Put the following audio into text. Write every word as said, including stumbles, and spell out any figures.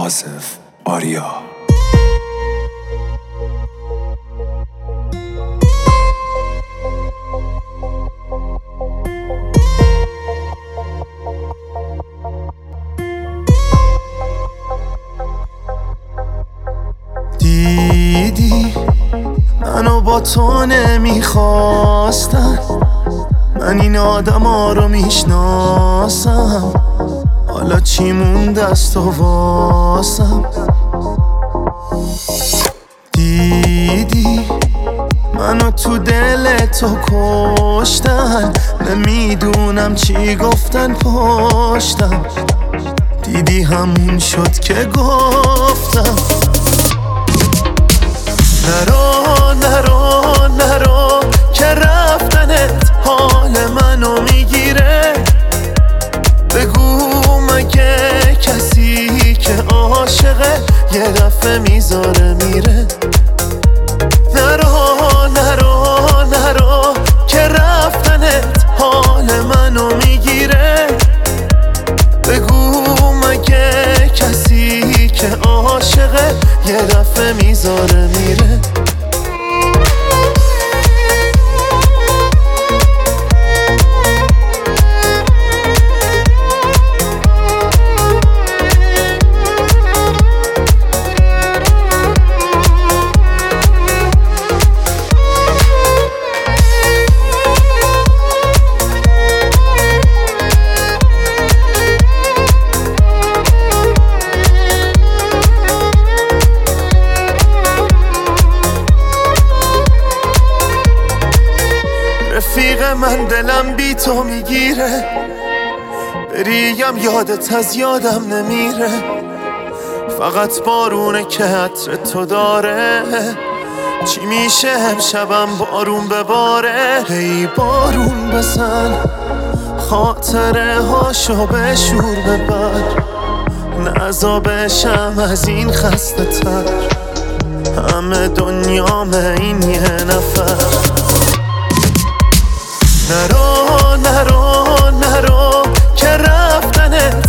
عازف آریا. دیدی منو با تو نمیخواستن، من این آدم ها رو میشناسم، حالا چی مونده است و واسم. دیدی منو تو دل تو کشتن، نمیدونم چی گفتن پشتم، دیدی همون شد که گفتم نرو نرو نرو که رفتنت حال منو میگیره. بگو مگه کسی که عاشقه یه دفعه میذاره میره. نرو نرو نرو که رفتنت حال منو میگیره. بگو مگه کسی که عاشقه یه دفعه میذاره میره. رفیق من دلم بی تو میگیره، بریم یادت از یادم نمیره. فقط بارونه که عطر تو داره، چی میشه امشبم بارون بباره. هی بارون بزن خاطره هاشو به شور ببر، نزا بشم از این خسته تر، همه دنیامه این یه نفر. نرو نرو نرو که رفتنت